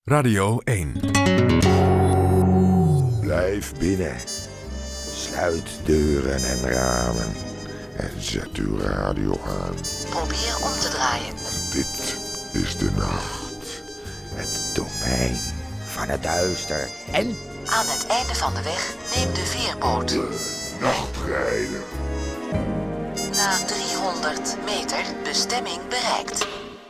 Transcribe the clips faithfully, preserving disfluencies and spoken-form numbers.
Radio één. Blijf binnen. Sluit deuren en ramen. En zet uw radio aan. Probeer om te draaien. Dit is de nacht. Het domein van het duister. En aan het einde van de weg neem de veerboot. De nachtrijder. Na driehonderd meter bestemming bereikt.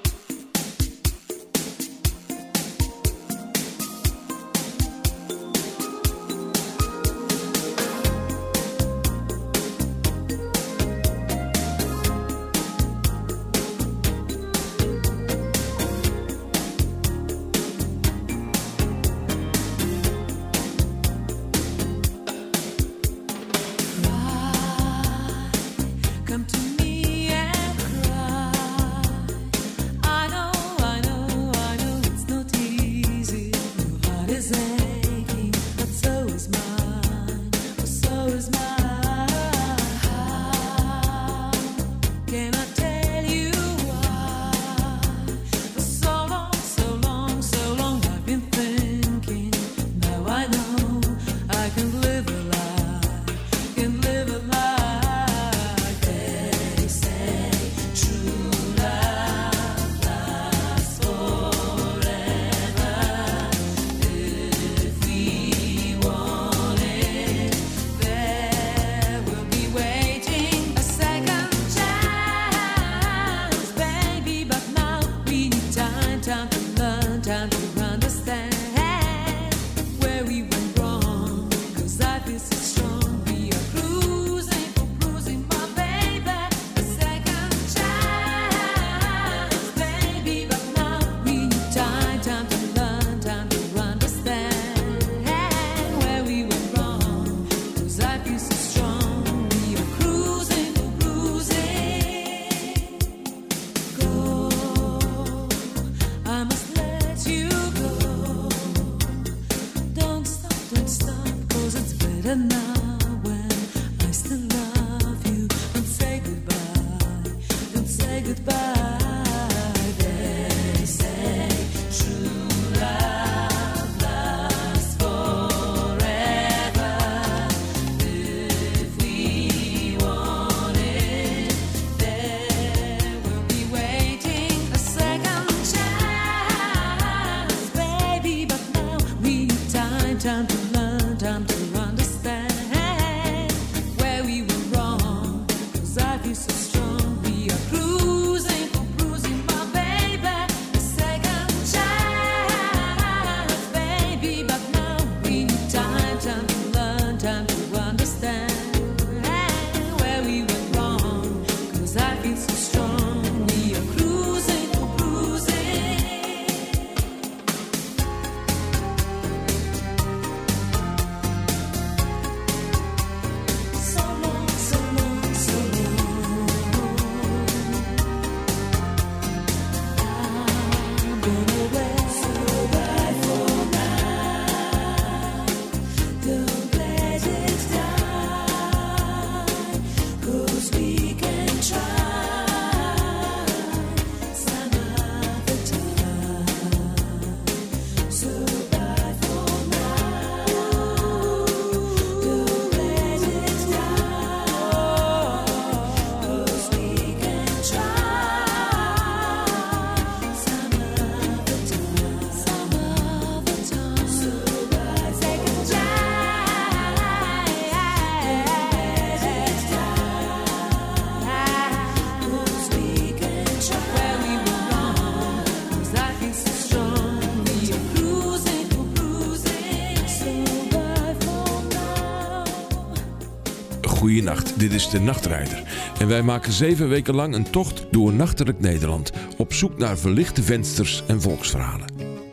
Goeienacht, dit is de Nachtrijder. En wij maken zeven weken lang een tocht door nachtelijk Nederland. Op zoek naar verlichte vensters en volksverhalen.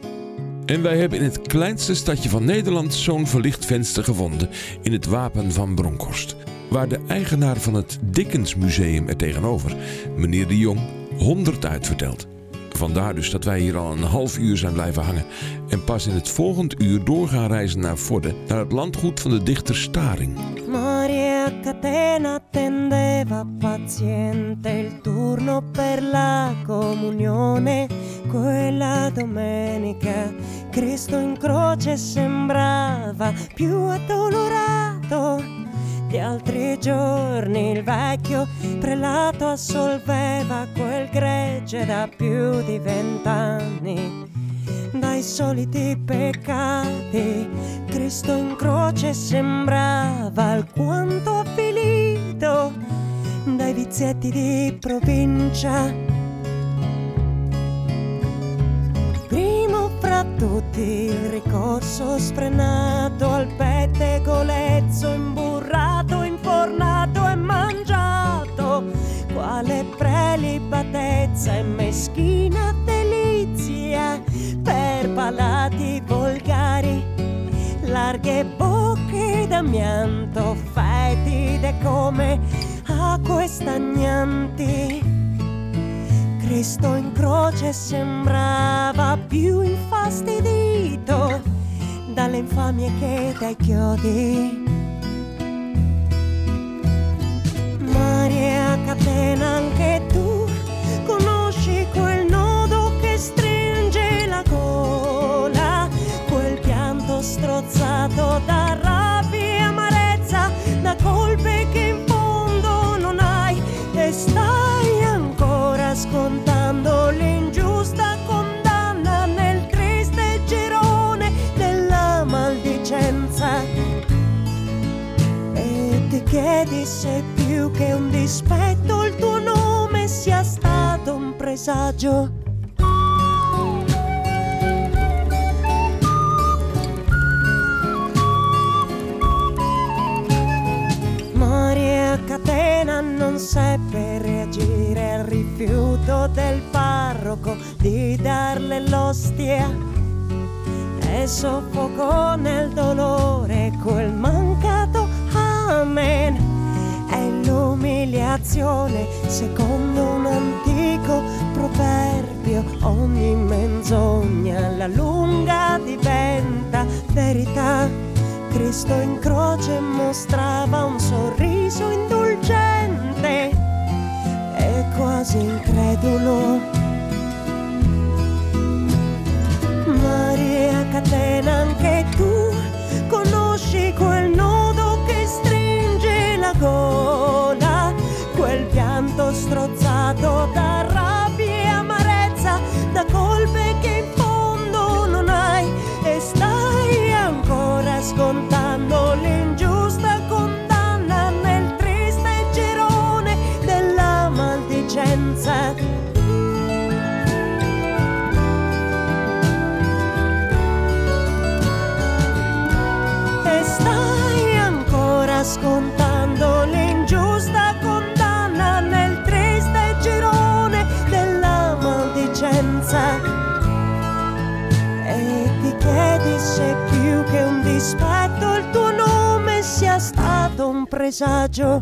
En wij hebben in het kleinste stadje van Nederland zo'n verlicht venster gevonden. In het Wapen van Bronkhorst. Waar de eigenaar van het Dickens Museum er tegenover, meneer de Jong, honderd uitvertelt. Vandaar dus dat wij hier al een half uur zijn blijven hangen. En pas in het volgende uur door gaan reizen naar Vorden. Naar het landgoed van de dichter Staring. Maria Catena attendeva paziente il turno per la comunione. Quella domenica Cristo in croce sembrava più addolorato di altri giorni. Il vecchio prelato assolveva quel gregge da più di vent'anni dai soliti peccati. Cristo in croce sembrava alquanto avvilito dai vizietti di provincia. Primo fra tutti il ricorso sfrenato al pettegolezzo, imburrato, infornato e mangiato, quale prelibatezza e meschina delizia per palati volgari, larghe bocche d'amianto, fetide come acque stagnanti. Cristo in croce sembrava più infastidito dalle infamie che dai chiodi. Maria Catena, anche tu conosci quel nodo che stringe la gola, quel pianto strozzato da rabbia e amarezza, da colpe che in fondo non hai, e stai ancora scontando l'ingiusta condanna nel triste girone della maldicenza. E ti chiedi se più che un dispetto il tuo nome sia stato un presagio. Maria Catena non seppe reagire al rifiuto del parroco di darle l'ostia e soffocò nel dolore quel mancato amen. E l'umiliazione, secondo un antico proverbio, ogni menzogna alla lunga diventa verità. Cristo in croce mostrava un sorriso indulgente e quasi incredulo. Maria Catena, anche tu conosci quel nodo che stringe la gola, quel pianto strozzato da rabbia e amarezza, da colpe che in fondo non hai, e stai ancora scontando l'ingiusta condanna nel triste girone della maldicenza. E stai ancora scontando l'ingiusta condanna nel triste girone della maldicenza. E ti chiedi se più che un dispetto il tuo nome sia stato un presagio.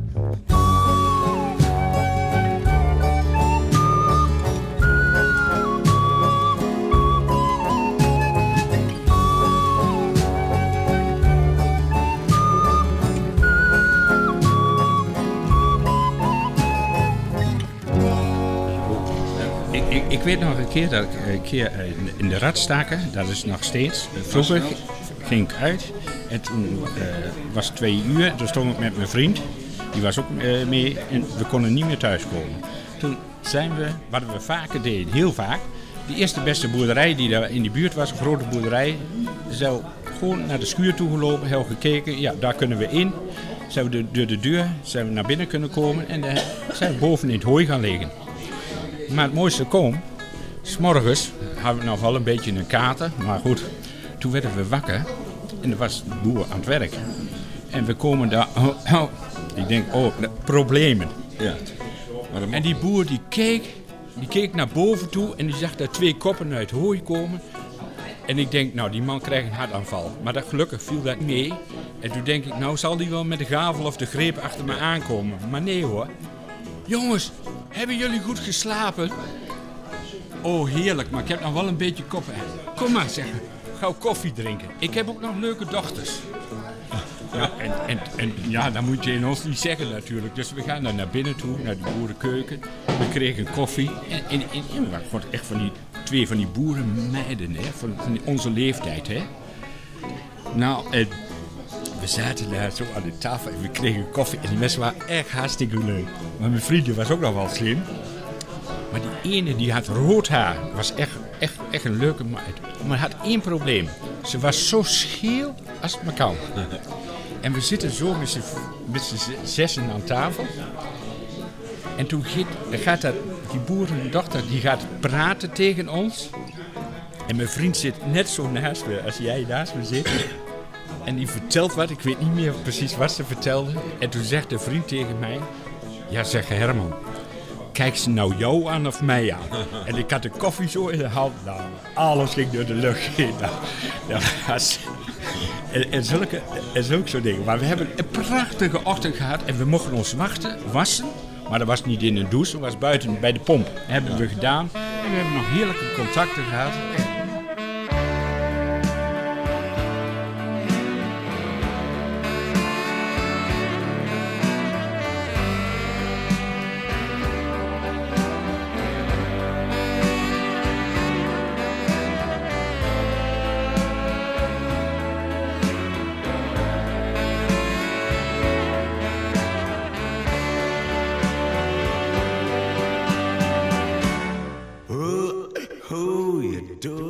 Ik, ik weet nog een keer dat ik een keer in de Radstaken, dat is nog steeds. Vroeger ging ik uit en toen uh, was het twee uur, toen stond ik met mijn vriend, die was ook uh, mee en we konden niet meer thuiskomen. Toen zijn we, wat we vaker deden, heel vaak, de eerste beste boerderij die daar in de buurt was, een grote boerderij, zijn we gewoon naar de schuur toe gelopen, hebben gekeken, ja daar kunnen we in. Zijn we de, door de deur zijn we naar binnen kunnen komen en dan zijn we boven in het hooi gaan liggen. Maar het mooiste kwam, 's morgens hadden we nog wel een beetje een kater, maar goed, toen werden we wakker en er was de boer aan het werk. En we komen daar, oh, oh, ik denk, oh, problemen. Ja. Maar en die boer die keek, die keek naar boven toe en die zag daar twee koppen uit het hooi komen. En ik denk, nou die man krijgt een hartaanval. Maar dat, gelukkig viel dat mee. En toen denk ik, nou zal die wel met de gavel of de greep achter me aankomen. Maar nee hoor. Jongens, hebben jullie goed geslapen? Oh, heerlijk, maar ik heb nog wel een beetje kop. Kom maar, zeg. Gauw koffie drinken. Ik heb ook nog leuke dochters. Ja, en, en, en ja, dat moet je in ons niet zeggen natuurlijk. Dus we gaan dan naar binnen toe, naar de boerenkeuken. We kregen koffie. En, en, en, en we waren echt van die twee van die boerenmeiden, hè, van, van onze leeftijd. Hè. Nou, eh, we zaten daar zo aan de tafel en we kregen koffie. En die mensen waren echt hartstikke leuk. Maar mijn vriendje was ook nog wel slim. Maar die ene die had rood haar. Was echt, echt, echt een leuke meid. Maar had één probleem. Ze was zo scheel als het maar kan. En we zitten zo met z'n, met z'n zessen aan tafel. En toen gaat, gaat dat, die boerendochter die gaat praten tegen ons. En mijn vriend zit net zo naast me als jij naast me zit. En die vertelt wat, ik weet niet meer precies wat ze vertelde. En toen zegt de vriend tegen mij... Ja, zeg Herman, kijk ze nou jou aan of mij aan? En ik had de koffie zo in de hand. Nou, alles ging door de lucht heen. Nou, dat was... En, en, zulke, en zulke soort dingen. Maar we hebben een prachtige ochtend gehad. En we mochten ons wachten, wassen. Maar dat was niet in een douche, dat was buiten bij de pomp. Dat hebben we gedaan. En we hebben nog heerlijke contacten gehad. Who you do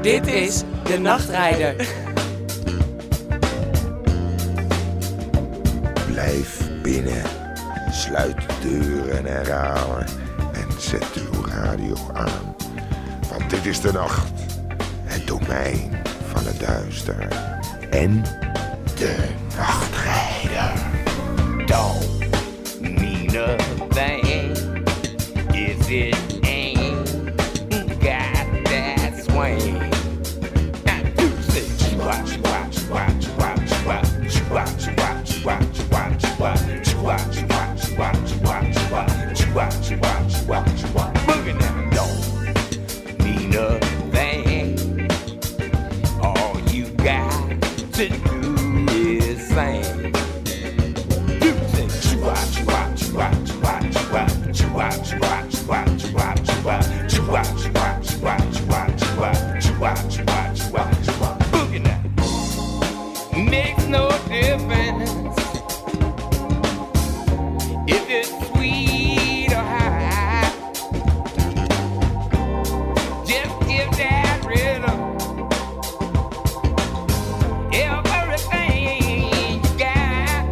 Dit is De Nachtrijder. Blijf binnen. Sluit deuren en ramen. En zet uw radio aan. Want dit is de nacht. Het domein van het duister. En de Nachtrijder. Don't mean a thing if it ain't got that swing. And you say, watch, watch, watch, watch, watch, watch, watch, watch, watch, watch, watch, watch, watch, watch, watch, watch, watch, watch, watch. Boogie now, don't mean a thing. All you got to do is sing. You sing, watch, watch, watch, watch, watch, watch, watch, watch, watch, watch, watch, watch, watch, watch, watch, watch, watch, watch, watch. Boogie now. Makes no difference if it's sweet or high. Just give that rhythm everything you got.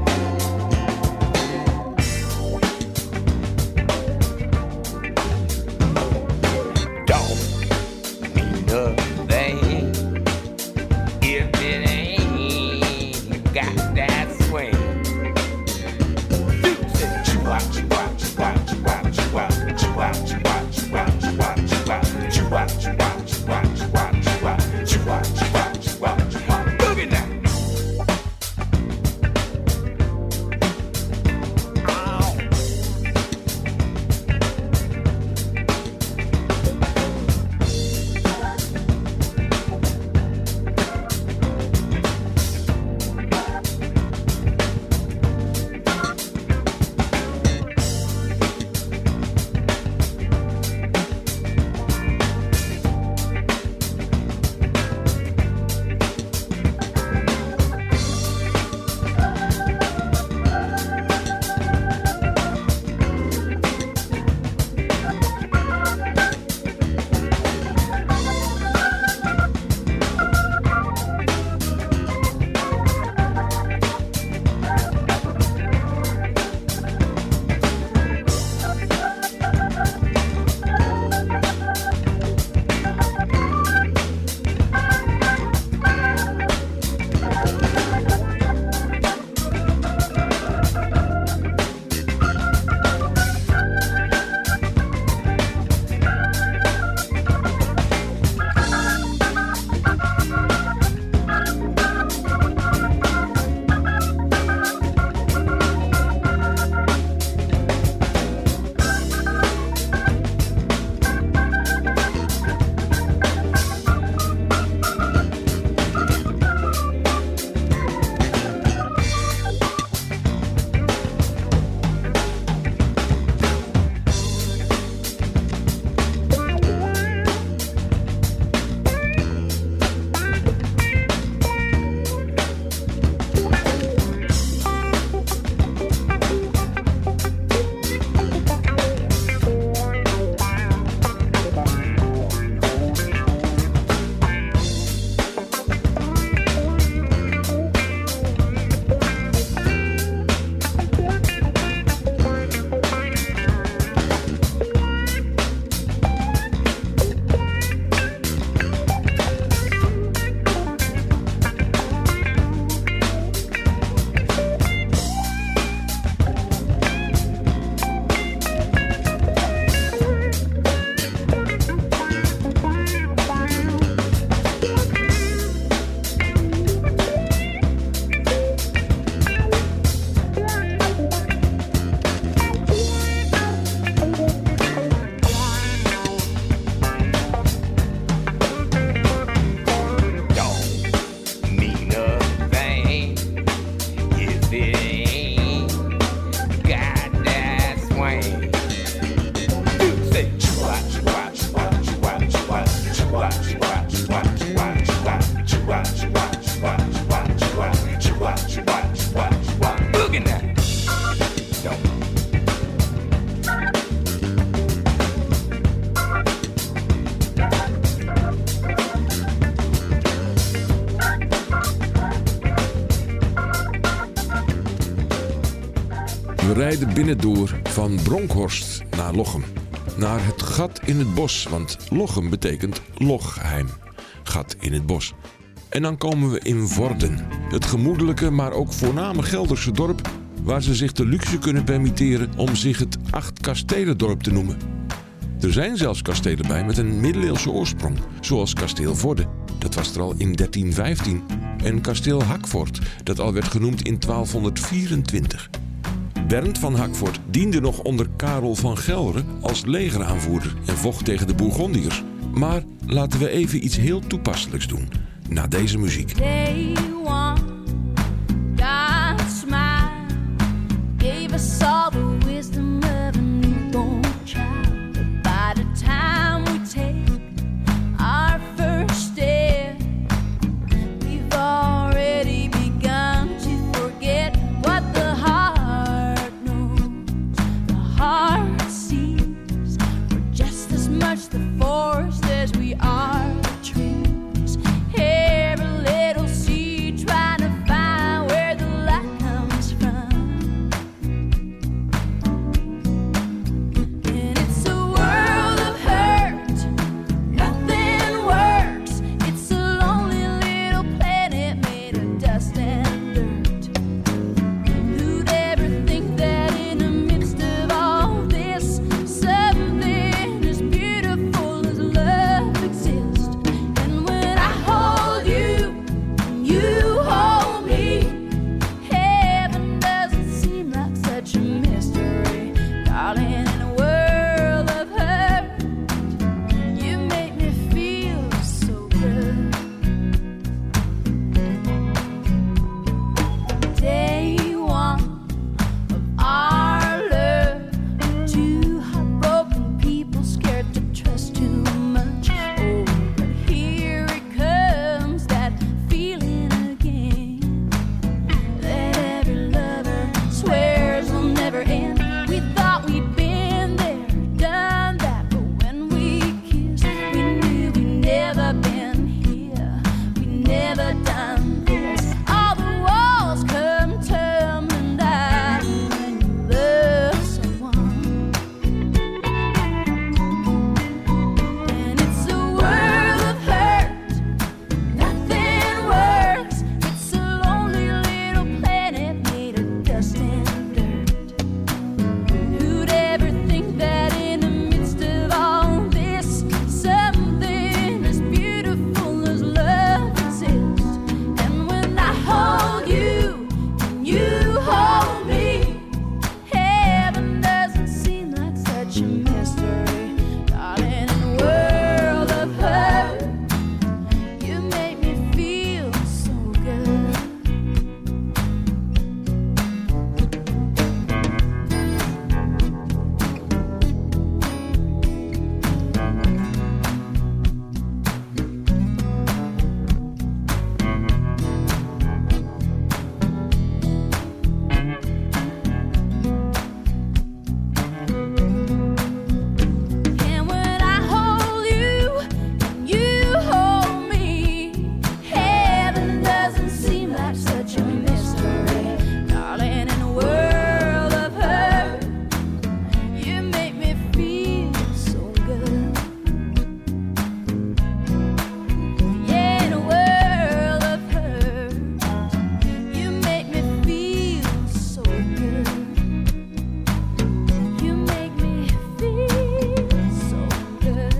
Don't mean nothing if it ain't got that swing. Watch, watch, watch, watch, watch, watch, watch, watch, watch, watch, watch, watch, watch, watch, watch, watch, watch, watch. Boogie now. We rijden binnendoor van Bronkhorst naar Lochem. Naar het gat in het bos, want Lochem betekent Lochheim. Gat in het bos. En dan komen we in Vorden. Het gemoedelijke, maar ook voorname Gelderse dorp, waar ze zich de luxe kunnen permitteren om zich het Acht Kastelendorp te noemen. Er zijn zelfs kastelen bij met een middeleeuwse oorsprong, zoals kasteel Vorden. Dat was er al in dertien vijftien. En kasteel Hackfort, dat al werd genoemd in twaalfhonderdvierentwintig. Bernd van Hackfort diende nog onder Karel van Gelre als legeraanvoerder en vocht tegen de Bourgondiërs. Maar laten we even iets heel toepasselijks doen, na deze muziek. Day one, God's smile gave us all the wisdom of a newborn child. But by the time we take our first step, we've already begun to forget what the heart knows. The heart sees we're just as much the forest as we are the trees. Every little seed trying to find where the light comes from. And it's a world of hurt, nothing works. It's a lonely little planet made of dust and dirt. Who'd ever think that in the midst of all this, something as beautiful as love exists? And when I hold you, and you hold me, heaven doesn't seem like such a mystery. Darling, in a world of hurt, you make me feel so good. Day one of our love, two heartbroken people scared to trust too much. Oh, but here it comes, that feeling again, that every lover swears will never end. We thought we'd been there, done that, but when we kissed, we knew we'd never been here, we never done this. All the walls come tumbling down when you love someone. And it's a world of hurt, nothing works. It's a lonely little planet made of dust and dirt. Who'd ever think that in the midst of all this, something as beautiful as love exists? And when I hold you, and you hold me, heaven doesn't seem like such a mystery. Darling, in a world of hurt, you make me feel so good. And when I hold you, and you hold me, heaven doesn't seem like such a mystery. Darling, in a world of hurt, you make me feel so good. Yeah, in a world of hurt, you make me feel so good. You make me feel so good.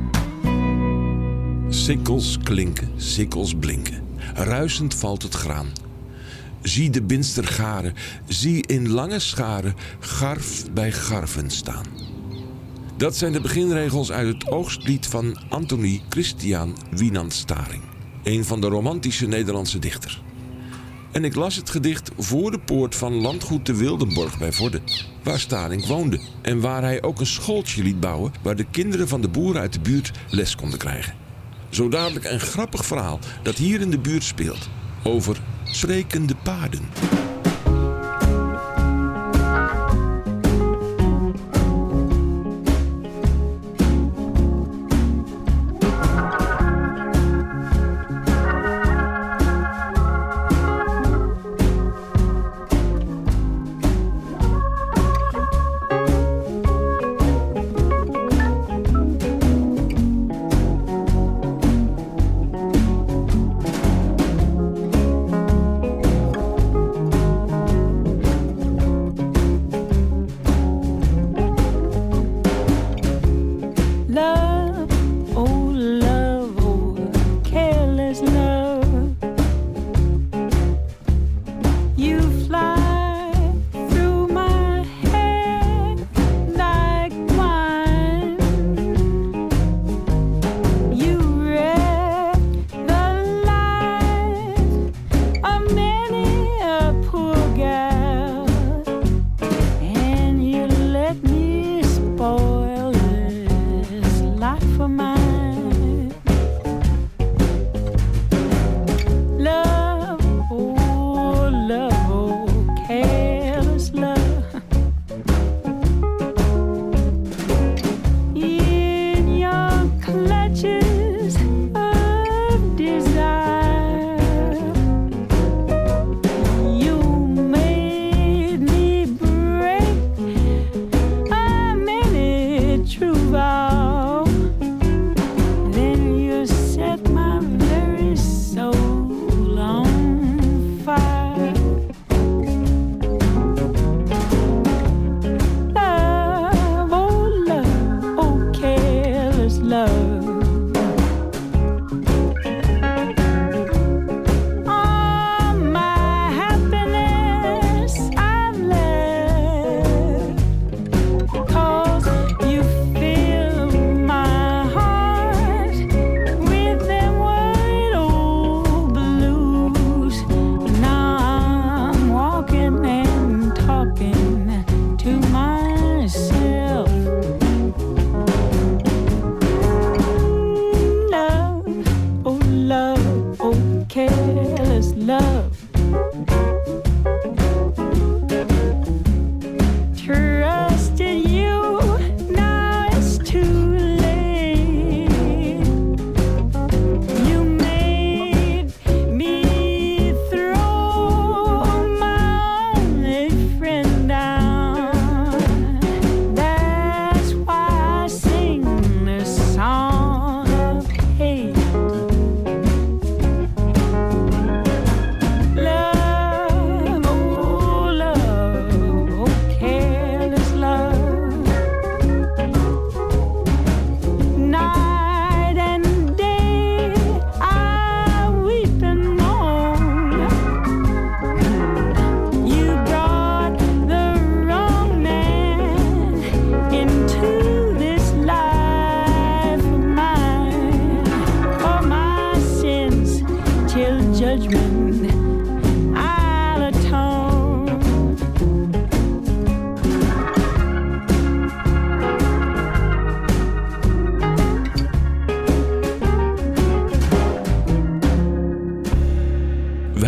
Sikkels klinken, sikkels blinken. Ruisend valt het graan. Zie de binster garen, zie in lange scharen garf bij garven staan. Dat zijn de beginregels uit het oogstlied van Anthony Christian Wienand Staring, een van de romantische Nederlandse dichters. En ik las het gedicht voor de poort van landgoed de Wildenborg bij Vorden, waar Staring woonde en waar hij ook een schooltje liet bouwen waar de kinderen van de boeren uit de buurt les konden krijgen. Zo dadelijk een grappig verhaal dat hier in de buurt speelt over sprekende paarden.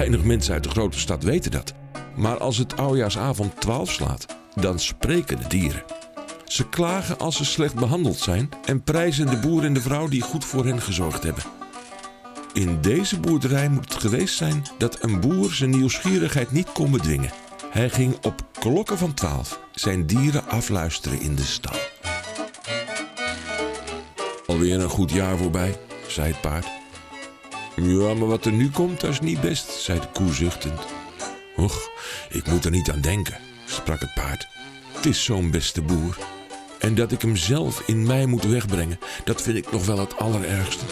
Weinig mensen uit de grote stad weten dat. Maar als het oudejaarsavond twaalf slaat, dan spreken de dieren. Ze klagen als ze slecht behandeld zijn en prijzen de boer en de vrouw die goed voor hen gezorgd hebben. In deze boerderij moet het geweest zijn dat een boer zijn nieuwsgierigheid niet kon bedwingen. Hij ging op klokken van twaalf zijn dieren afluisteren in de stal. Alweer een goed jaar voorbij, zei het paard. Ja, maar wat er nu komt, dat is niet best, zei de koe zuchtend. Och, ik moet er niet aan denken, sprak het paard. Het is zo'n beste boer. En dat ik hem zelf in mij moet wegbrengen, dat vind ik nog wel het allerergste.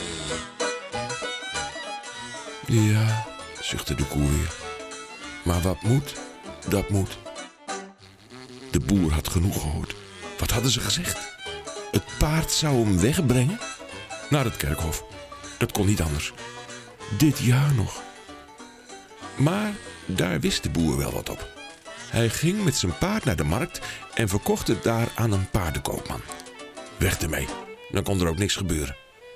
Ja, zuchtte de koe weer. Maar wat moet, dat moet. De boer had genoeg gehoord. Wat hadden ze gezegd? Het paard zou hem wegbrengen? Naar het kerkhof. Dat kon niet anders. Dit jaar nog. Maar daar wist de boer wel wat op. Hij ging met zijn paard naar de markt en verkocht het daar aan een paardenkoopman. Weg ermee, dan kon er ook niks gebeuren.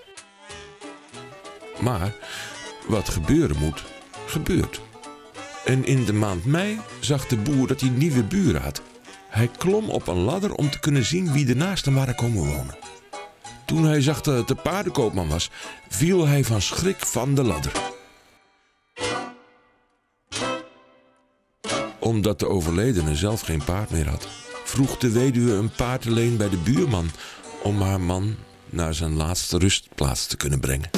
Maar wat gebeuren moet, gebeurt. En in de maand mei zag de boer dat hij nieuwe buren had. Hij klom op een ladder om te kunnen zien wie er naast hem waren komen wonen. Toen hij zag dat het de paardenkoopman was, viel hij van schrik van de ladder. Omdat de overledene zelf geen paard meer had, vroeg de weduwe een paard alleen bij de buurman om haar man naar zijn laatste rustplaats te kunnen brengen.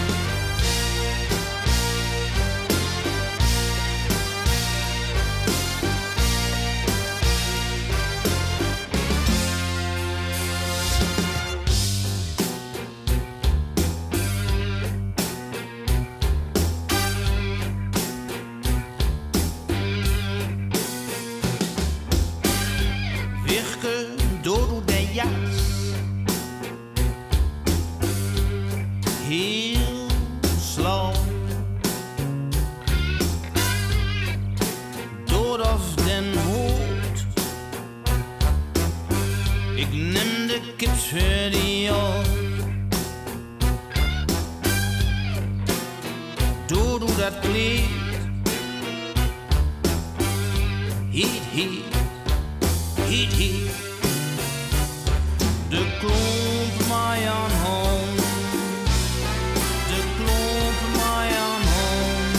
Heel slow door of den hoed. Ik neem de kips voor die op. Door hoe dat kleed. Heet, heet, heet, heet. De klomp mij aan home. De klomp mij aan home.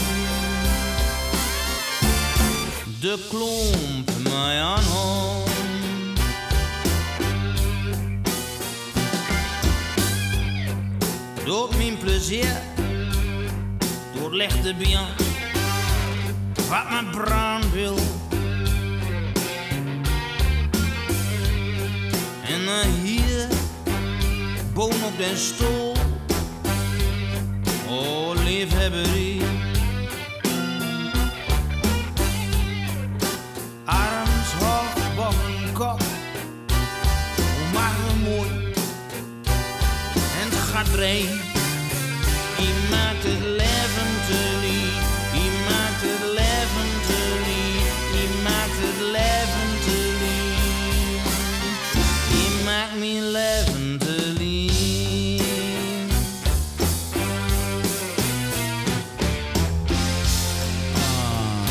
De klomp mij aan home. Door mijn plezier, door lichte bien, wat mijn braan wil. En dan hier, boven op den stoel, oh liefhebberie. Arms hoog boven kop, hoe maakt me mooi. En het gaat breed, je maakt het leven te lief. Je maakt het leven te lief, je maakt het leven te lief. Je maakt mijn leven te lief. Ah.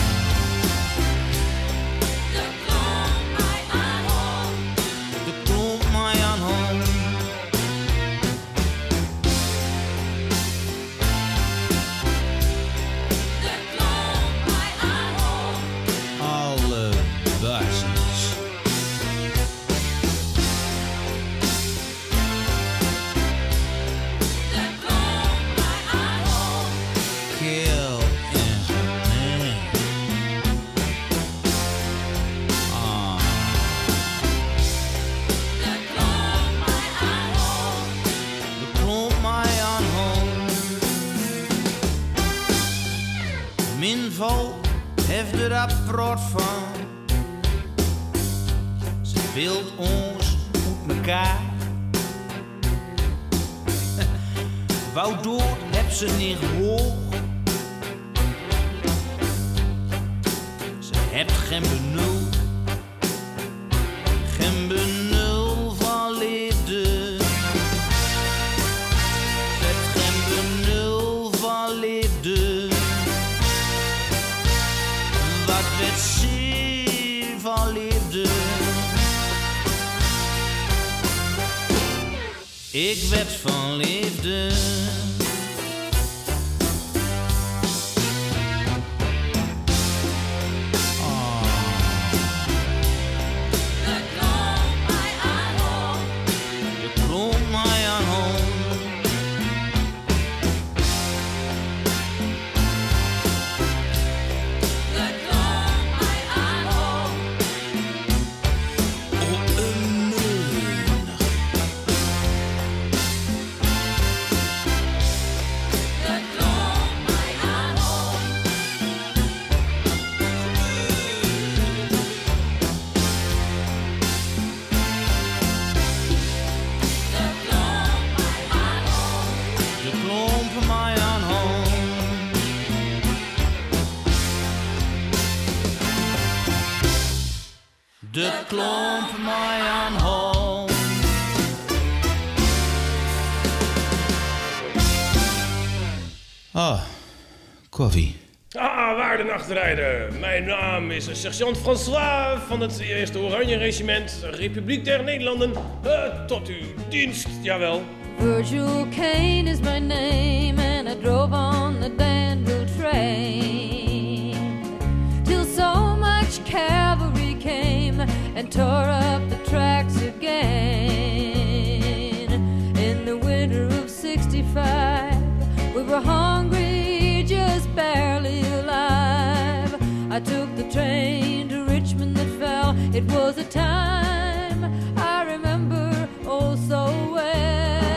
De klomp mij aanhouden. De klomp mij aanhouden. De klomp mij aanhouden. Alle baasjes. Keel en genee. Ah. De klomp mij aanhouden. De klomp mij aanhouden. Min volk heeft er rapport van. Ze wil ons uit mekaar. Wou dood heb ze niet hoog. Ze hebt geen benul. Geen benul van liefde. Ze heeft geen benul van liefde. Ik werd van liefde. De klomp mij aan home. Ah, koffie. Ah, waarde nachtrijder. Mijn naam is sergeant François van het eerste Oranje Regiment, Republiek der Nederlanden. Uh, tot uw dienst, jawel. Virgil Kane is my name, and I drove on the Danville train till so much cavalry came and tore up the tracks again. In the winter of sixty-five, we were hungry, just barely alive. I took the train to Richmond that fell. It was a time I remember oh so well.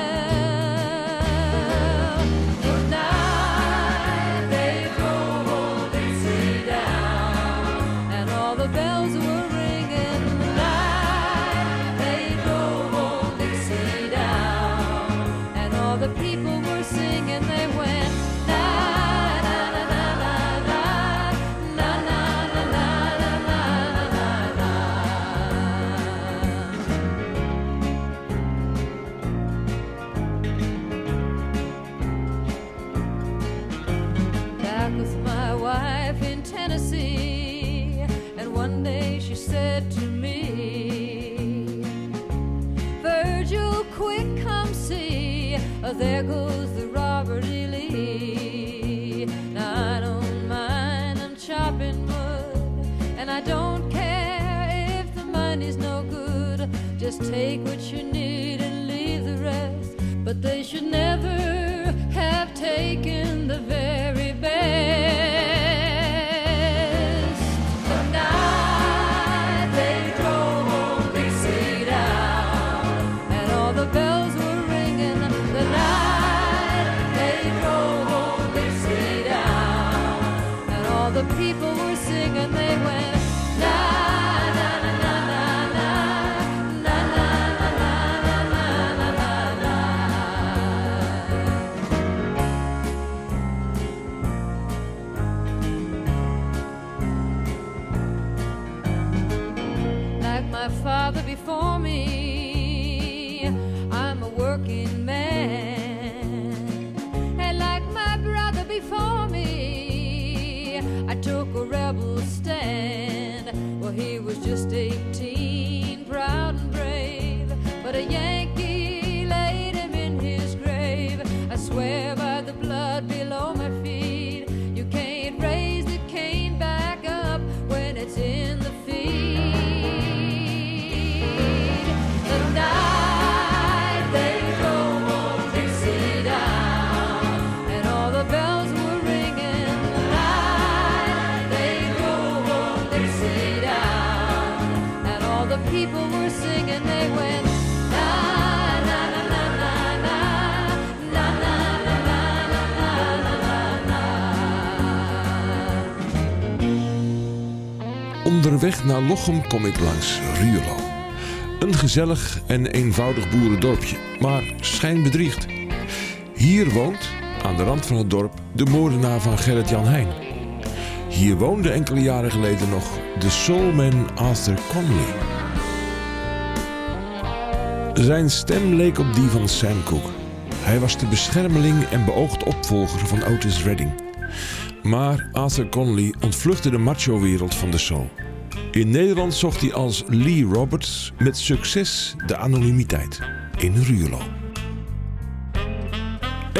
There goes the Robert E. Lee. Now I don't mind, I'm chopping wood, and I don't care if the money's no good. Just take what you need and leave the rest. But they should never have taken the very best. The night they drove old Dixie down, and all the bells were the night they drove old Dixie down, and all the people were singing, they went na na na na na na na na na na. Like my father before me, I'm a working man. Before me, I took a rebel stand. Well, he was just eighteen, proud and brave, but a Yankee laid him in his grave. I swear by the blood below my feet, you can't raise the cane back up when it's in the feed. The night they drove old Dixie down, and all the bells people were singing, they went na na na na na na na na na na na. Onderweg naar Lochem kom ik langs Ruurlo. Een gezellig en eenvoudig boerendorpje, maar schijnbedriegt. Hier woont, aan de rand van het dorp, de moordenaar van Gerrit-Jan Heijn. Hier woonde enkele jaren geleden nog de soulman Arthur Conley. Zijn stem leek op die van Sam Cooke. Hij was de beschermeling en beoogd opvolger van Otis Redding. Maar Arthur Conley ontvluchtte de macho-wereld van de soul. In Nederland zocht hij als Lee Roberts met succes de anonimiteit in Ruurlo.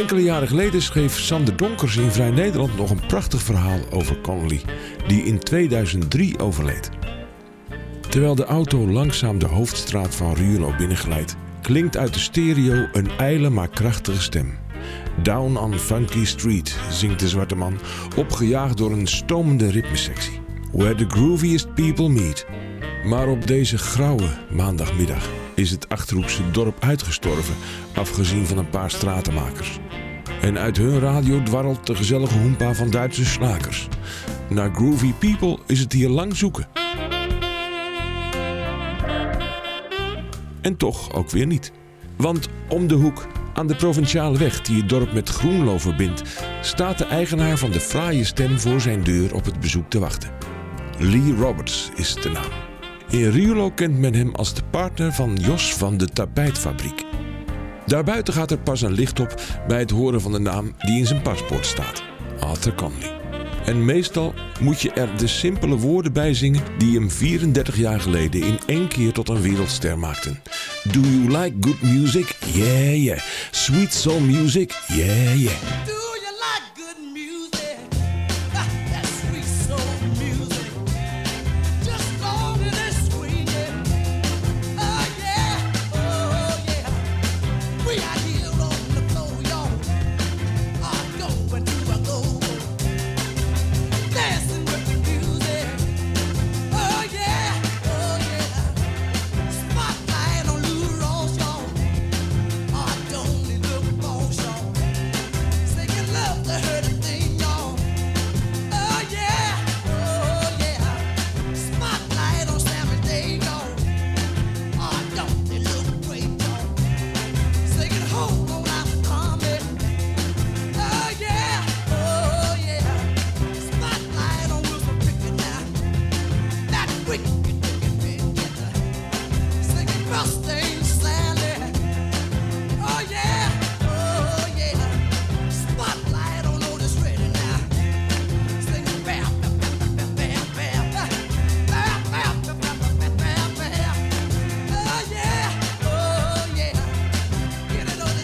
Enkele jaren geleden schreef Sander Donkers in Vrij Nederland nog een prachtig verhaal over Connolly, die in tweeduizend drie overleed. Terwijl de auto langzaam de hoofdstraat van Ruurlo binnenglijdt, klinkt uit de stereo een ijle maar krachtige stem. Down on Funky Street, zingt de zwarte man, opgejaagd door een stomende ritmesectie. Where the grooviest people meet. Maar op deze grauwe maandagmiddag is het Achterhoekse dorp uitgestorven, afgezien van een paar stratenmakers. En uit hun radio dwarrelt de gezellige hoempa van Duitse slakers. Naar groovy people is het hier lang zoeken. En toch ook weer niet. Want om de hoek, aan de provinciale weg die het dorp met Groenlo verbindt, staat de eigenaar van de fraaie stem voor zijn deur op het bezoek te wachten. Lee Roberts is de naam. In Ruurlo kent men hem als de partner van Jos van de Tapijtfabriek. Daarbuiten gaat er pas een licht op bij het horen van de naam die in zijn paspoort staat. Arthur Connolly. En meestal moet je er de simpele woorden bij zingen die hem vierendertig jaar geleden in één keer tot een wereldster maakten. Do you like good music? Yeah, yeah. Sweet soul music? Yeah, yeah. Do you like good music? Ah, that sweet soul music. Just long as it's sweet. Oh yeah, oh yeah. We are here on the floor, y'all. I go and do I go. Dancing with the music. Oh yeah, oh yeah. Spotlight on Lou Rawls, y'all. I don't need look for y'all. Singing love to her the thing, y'all. Oh yeah, oh yeah. Spotlight on Sammy Day, y'all. I don't need look great, y'all. Singing hold on out the comment. Oh yeah, oh yeah. Spotlight on Wilson Pickett now. That wicked, wicked, wicked. Singing Mustang Sally. Oh yeah, oh yeah. Spotlight on Otis Redding now. Singing bam, bam, bam, bam, bam, bam. Bam, bam, bam, bam, bam, bam, bam. Oh yeah, oh yeah. Get it, Otis.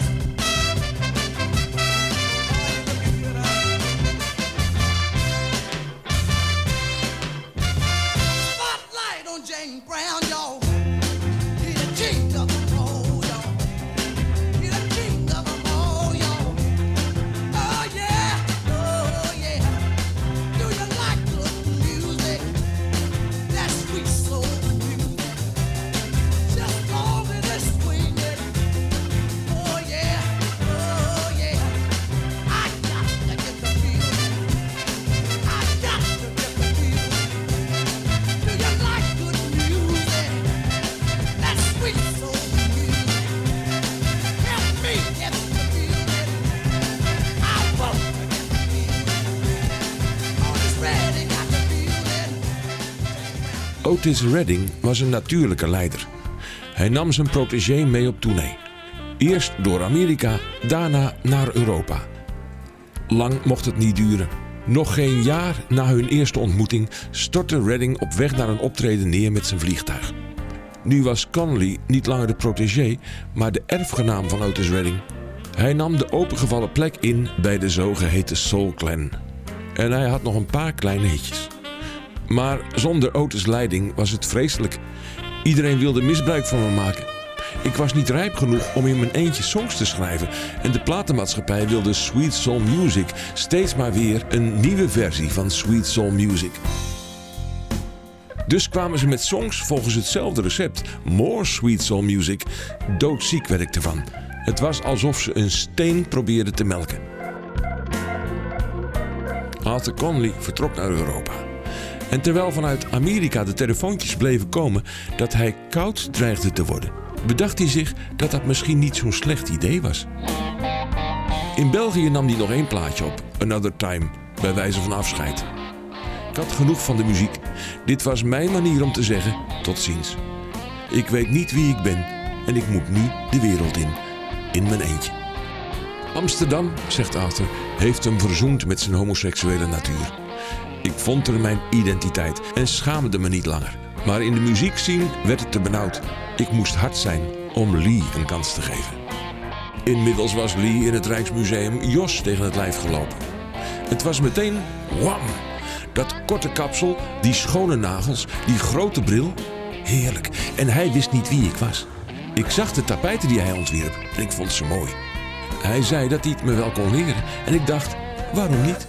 Spotlight on Jane Brown, y'all. He the king of them all, y'all. He the king of them all, y'all. Oh yeah, oh yeah. Do you like good music? That sweet soul music. Just long as it's swinging. Oh yeah, oh yeah. I got to get the feeling. I got to get the feeling. Do you like good music? That sweet soul music. Help me get the feeling. I want to get the feeling. Otis Redding got the feeling. Otis Redding was een natuurlijke leider. Hij nam zijn protégé mee op tournee. Eerst door Amerika, daarna naar Europa. Lang mocht het niet duren. Nog geen jaar na hun eerste ontmoeting stortte Redding op weg naar een optreden neer met zijn vliegtuig. Nu was Connolly niet langer de protégé, maar de erfgenaam van Otis Redding. Hij nam de opengevallen plek in bij de zogeheten Soul Clan. En hij had nog een paar kleine hitjes. Maar zonder Otis' leiding was het vreselijk. Iedereen wilde misbruik van me maken. Ik was niet rijp genoeg om in mijn eentje songs te schrijven en de platenmaatschappij wilde Sweet Soul Music steeds maar weer een nieuwe versie van Sweet Soul Music. Dus kwamen ze met songs volgens hetzelfde recept, More Sweet Soul Music. Doodziek werd ik ervan. Het was alsof ze een steen probeerden te melken. Arthur Connolly vertrok naar Europa. En terwijl vanuit Amerika de telefoontjes bleven komen dat hij koud dreigde te worden, bedacht hij zich dat dat misschien niet zo'n slecht idee was. In België nam hij nog één plaatje op, Another Time, bij wijze van afscheid. Ik had genoeg van de muziek. Dit was mijn manier om te zeggen, tot ziens. Ik weet niet wie ik ben en ik moet nu de wereld in, in mijn eentje. Amsterdam, zegt Arthur, heeft hem verzoend met zijn homoseksuele natuur. Ik vond er mijn identiteit en schaamde me niet langer. Maar in de muziekscene werd het te benauwd. Ik moest hard zijn om Lee een kans te geven. Inmiddels was Lee in het Rijksmuseum Jos tegen het lijf gelopen. Het was meteen wam. Dat korte kapsel, die schone nagels, die grote bril. Heerlijk. En hij wist niet wie ik was. Ik zag de tapijten die hij ontwierp en ik vond ze mooi. Hij zei dat hij het me wel kon leren. En ik dacht, waarom niet?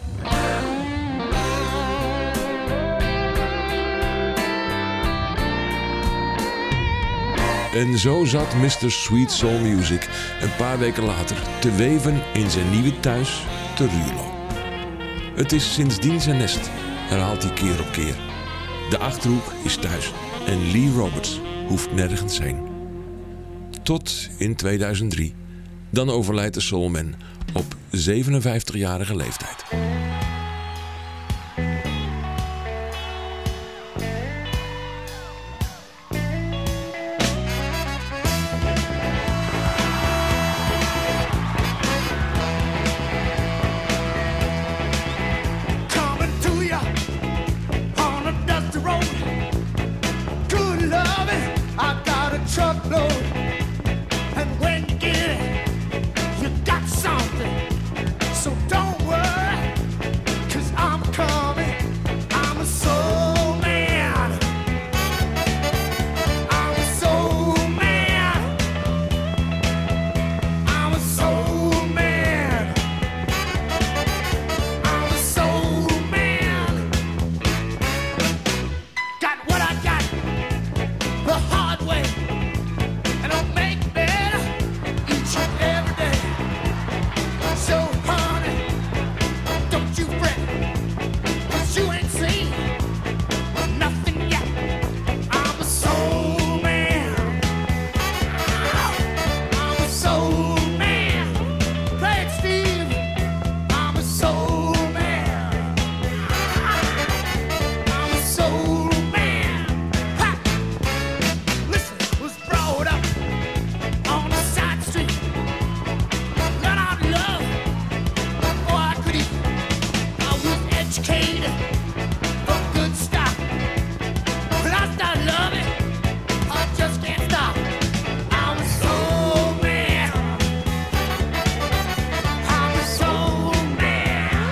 En zo zat mister Sweet Soul Music een paar weken later te weven in zijn nieuwe thuis te Ruurlo. Het is sindsdien zijn nest, herhaalt hij keer op keer. De Achterhoek is thuis en Lee Roberts hoeft nergens heen. Tot in tweeduizend drie. Dan overlijdt de soulman op zevenenvijftigjarige leeftijd. Coming to ya on a dusty road. Good loving, I got a truckload. And when you get it, you got something. So don't worry, 'cause I'm coming. I'm a soul man. I'm a soul man. I'm a soul man. I'm a soul man. Got what I got the hard way. And I'll make it better each and every day. So honey, don't you fret, 'cause you ain't seen nothing yet. I'm a soul man. I'm a soul man. Play it, Steve. I'm a soul man. I'm a soul man. Ha! Listen, was brought up on the side street. Run out love, or I could eat. I was educated from good stock. When I start loving, I just can't stop. I'm a soul man. I'm a soul man.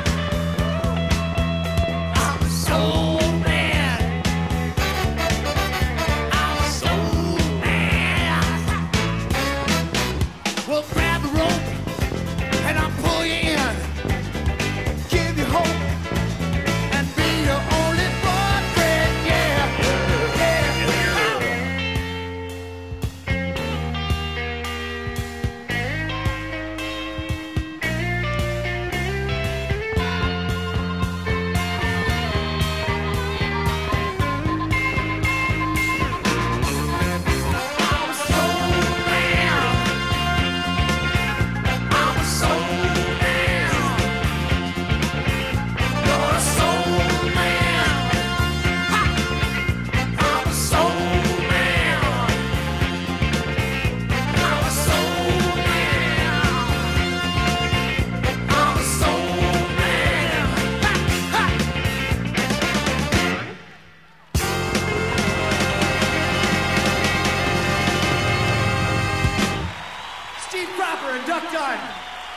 I'm a soul man. I'm a soul man. Well, grab the rope and I'll pull you in. Give you hope and be your only boyfriend, yeah. Yeah. I'm a soul man. I'm a soul man. You're a soul man. Ha! I'm a soul man. I'm a soul man. I'm a soul man. Ha! Ha! Steve Cropper en Duck Dine.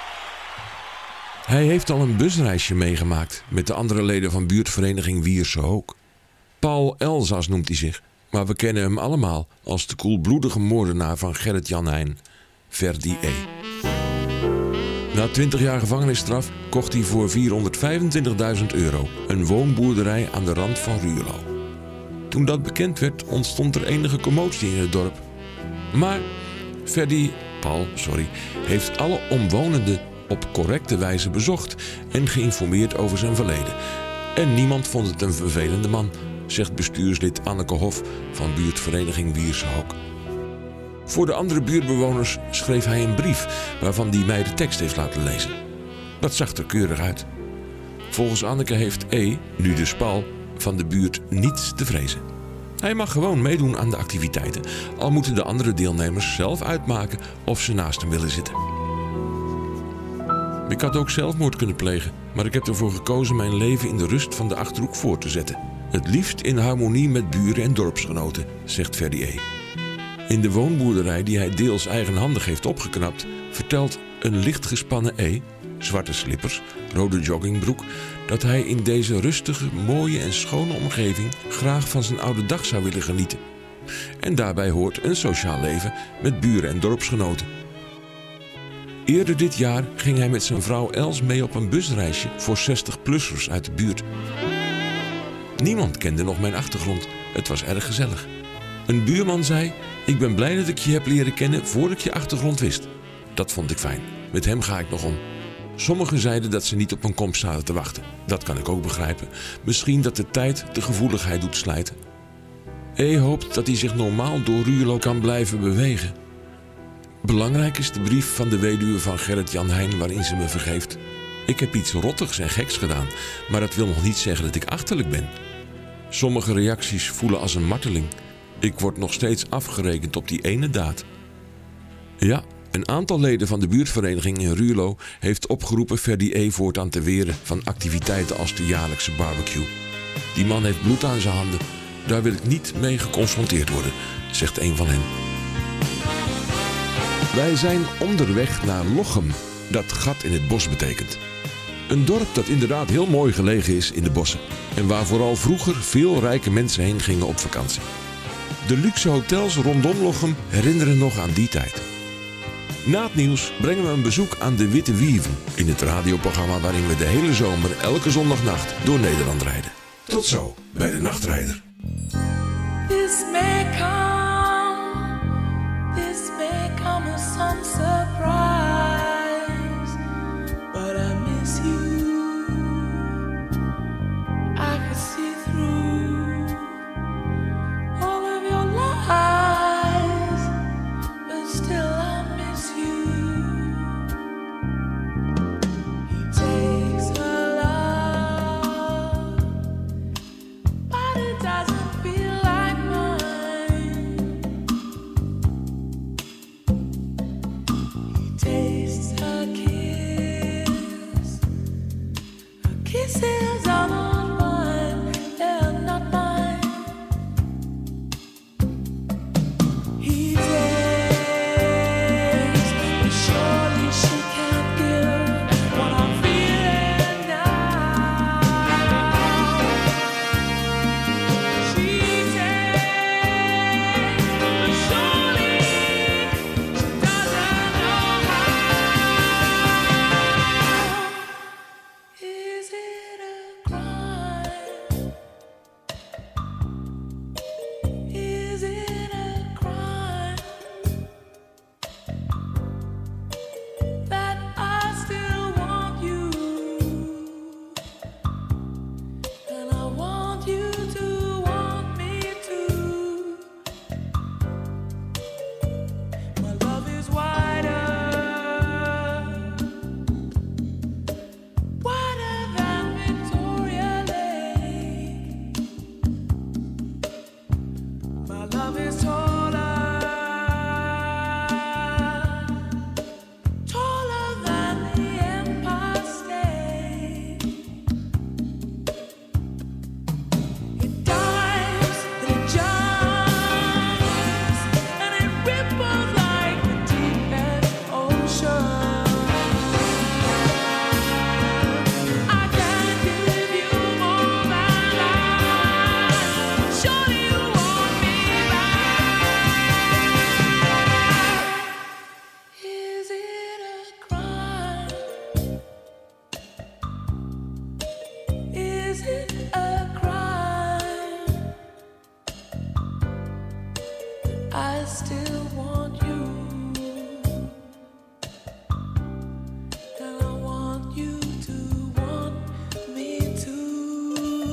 Hij heeft al een busreisje meegemaakt met de andere leden van buurtvereniging Wierse Hook. Paul Elzas noemt hij zich, maar we kennen hem allemaal als de koelbloedige moordenaar van Gerrit-Jan Heijn, Ferdi E. Na twintig jaar gevangenisstraf kocht hij voor vierhonderdvijfentwintigduizend euro een woonboerderij aan de rand van Ruurlo. Toen dat bekend werd, ontstond er enige commotie in het dorp. Maar Ferdi, Paul, sorry, heeft alle omwonenden op correcte wijze bezocht en geïnformeerd over zijn verleden. En niemand vond het een vervelende man, zegt bestuurslid Anneke Hof van buurtvereniging Wierse Hook. Voor de andere buurtbewoners schreef hij een brief waarvan hij mij de tekst heeft laten lezen. Dat zag er keurig uit. Volgens Anneke heeft E, nu dus Paul, van de buurt niets te vrezen. Hij mag gewoon meedoen aan de activiteiten, al moeten de andere deelnemers zelf uitmaken of ze naast hem willen zitten. Ik had ook zelfmoord kunnen plegen, maar ik heb ervoor gekozen mijn leven in de rust van de Achterhoek voor te zetten. Het liefst in harmonie met buren en dorpsgenoten, zegt Ferdi E. In de woonboerderij die hij deels eigenhandig heeft opgeknapt, vertelt een licht gespannen E, zwarte slippers, rode joggingbroek, dat hij in deze rustige, mooie en schone omgeving graag van zijn oude dag zou willen genieten. En daarbij hoort een sociaal leven met buren en dorpsgenoten. Eerder dit jaar ging hij met zijn vrouw Els mee op een busreisje voor zestig-plussers uit de buurt. Niemand kende nog mijn achtergrond. Het was erg gezellig. Een buurman zei: ik ben blij dat ik je heb leren kennen voor ik je achtergrond wist. Dat vond ik fijn. Met hem ga ik nog om. Sommigen zeiden dat ze niet op een komst zaten te wachten. Dat kan ik ook begrijpen. Misschien dat de tijd de gevoeligheid doet slijten. E hoopt dat hij zich normaal door Ruurlo kan blijven bewegen. Belangrijk is de brief van de weduwe van Gerrit-Jan Heijn waarin ze me vergeeft. Ik heb iets rottigs en geks gedaan, maar dat wil nog niet zeggen dat ik achterlijk ben. Sommige reacties voelen als een marteling. Ik word nog steeds afgerekend op die ene daad. Ja, een aantal leden van de buurtvereniging in Ruurlo heeft opgeroepen Ferdy E. voortaan te weren van activiteiten als de jaarlijkse barbecue. Die man heeft bloed aan zijn handen. Daar wil ik niet mee geconfronteerd worden, zegt een van hen. Wij zijn onderweg naar Lochem, dat gat in het bos betekent. Een dorp dat inderdaad heel mooi gelegen is in de bossen en waar vooral vroeger veel rijke mensen heen gingen op vakantie. De luxe hotels rondom Lochem herinneren nog aan die tijd. Na het nieuws brengen we een bezoek aan de Witte Wieven in het radioprogramma waarin we de hele zomer elke zondagnacht door Nederland rijden. Tot zo bij de Nachtrijder. This may come, this may come as some surprise, but I miss you. I could see through all of your lies, but still I miss you. He takes a love, but it doesn't feel like mine. He tastes a kiss, a kisses are not mine, they're not mine. He takes, but surely she can't give what I'm feeling now. She takes, but surely she doesn't know how. Is it a crime? Is it a crime that I still want you and I want you to want me too? My love is wider, wider than Victoria Lake. My love is taller, taller than the Empire State. It dives and it jumps and it ripples like the deepest ocean. I can't give you more than that. Surely you want me back. Is it a crime? Is it a crime? I still want you, and I want you to want me too.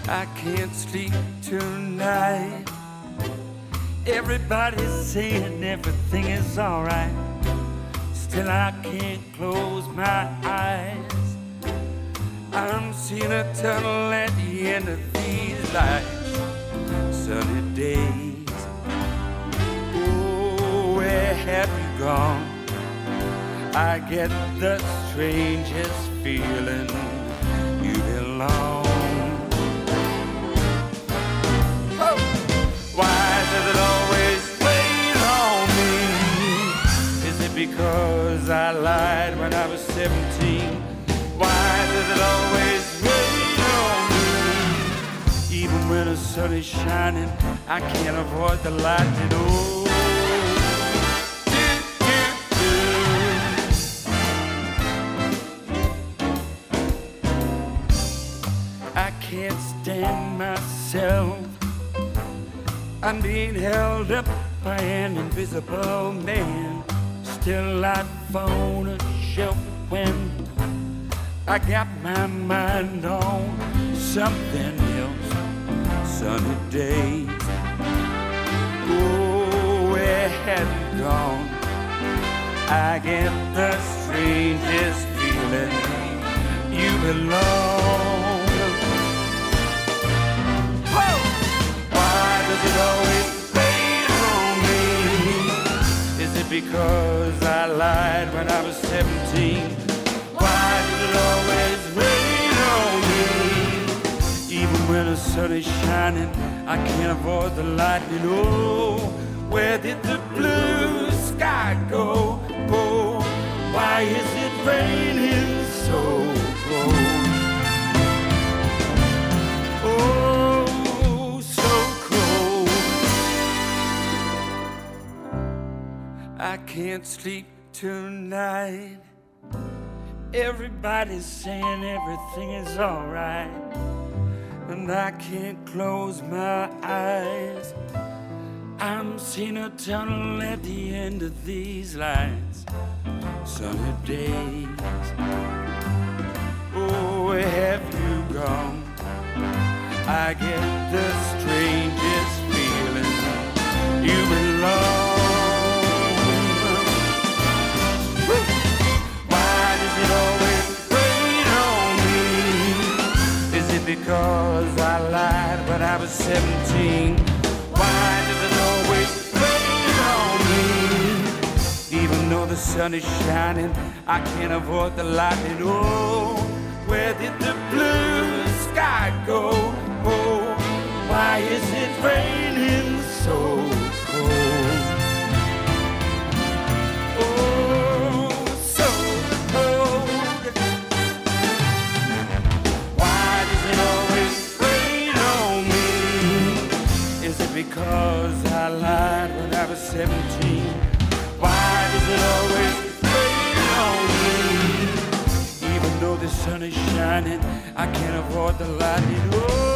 I can't sleep tonight. Everybody's saying everything is alright. Still I can't close my eyes. I'm seeing a tunnel at the end of these lights. Sunny days. Oh, where have you gone? I get the strangest feeling you belong. Oh. Why does it always rain on me? Is it because I lied when I was seventeen? Why does it always rain on me? Even when the sun is shining, I can't avoid the lightning. Oh. I can't stand myself. I'm being held up by an invisible man. Still I'd phone a shelf when I got my mind on something else. Sunny days. Oh, where have you gone? I get the strangest feeling you belong. Does it always rain on me? Is it because I lied when I was seventeen? Why does it always rain on me? Even when the sun is shining, I can't avoid the lightning. Oh, where did the blue sky go? Oh, why is it raining so cold? Oh, I can't sleep tonight. Everybody's saying everything is alright, and I can't close my eyes. I'm seeing a tunnel at the end of these lights. Sunny days. Oh, where have you gone? I get the strangest feeling you belong. Because I lied when I was seventeen. Why does it always rain on me? Even though the sun is shining, I can't avoid the lightning. Oh, where did the blue sky go? Oh, why is it raining so cold? Oh, so cold. Because I lied when I was seventeen. Why does it always rain on me? Even though the sun is shining, I can't avoid the lightning. Oh.